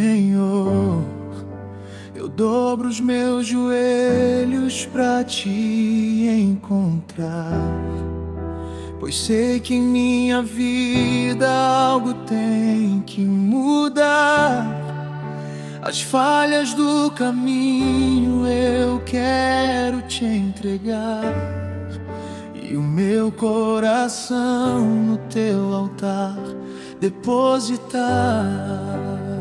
Senhor, eu dobro os meus joelhos pra te encontrar, pois sei que em minha vida algo tem que mudar. As falhas do caminho eu quero te entregar, e o meu coração no teu altar depositar.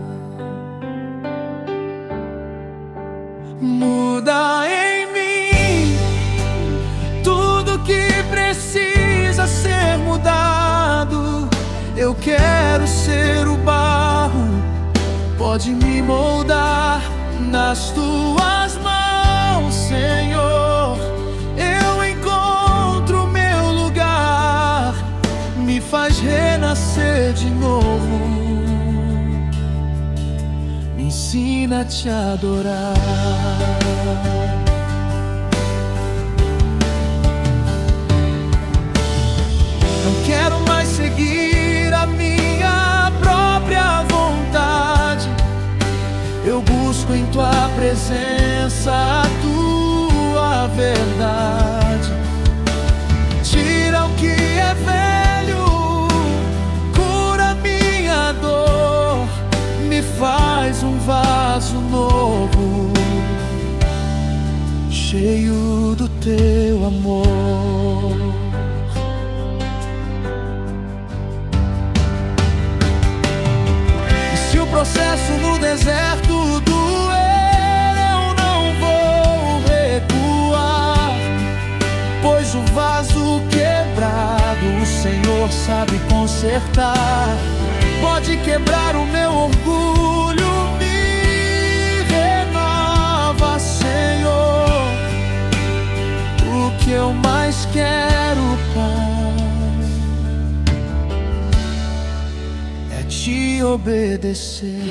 Muda em mim tudo que precisa ser mudado. Eu quero ser o barro, pode me moldar nas tuas mãos, Senhor. Eu encontro meu lugar, me faz renascer de novo, me ensina a te adorar. Não quero mais seguir a minha própria vontade, eu busco em tua presença a tua verdade. Tira o que é velho, cura minha dor, me faz um vaso novo, cheio do teu amor. E se o processo no deserto doer, eu não vou recuar, pois o vaso quebrado o Senhor sabe consertar. Pode quebrar o meu orgulho, me renova, Senhor. O que eu mais quero, Pai, é te obedecer.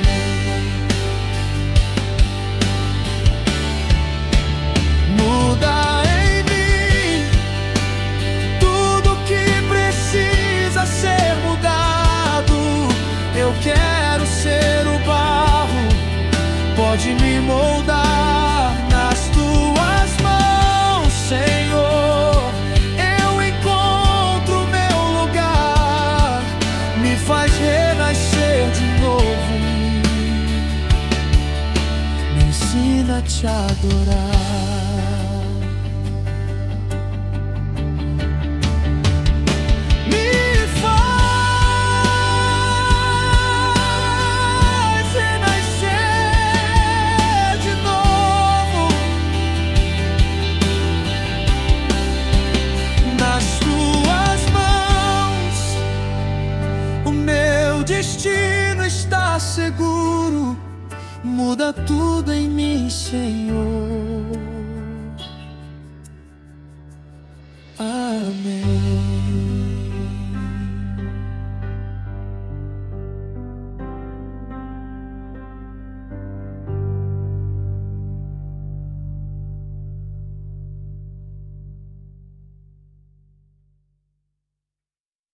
Muda em mim tudo que precisa ser mudado. Eu quero ser o barro, pode me moldar nas tuas mãos, Senhor. Eu encontro meu lugar, me faz renascer de novo, me ensina a te adorar. Destino está seguro, muda tudo em mim, Senhor. Amém.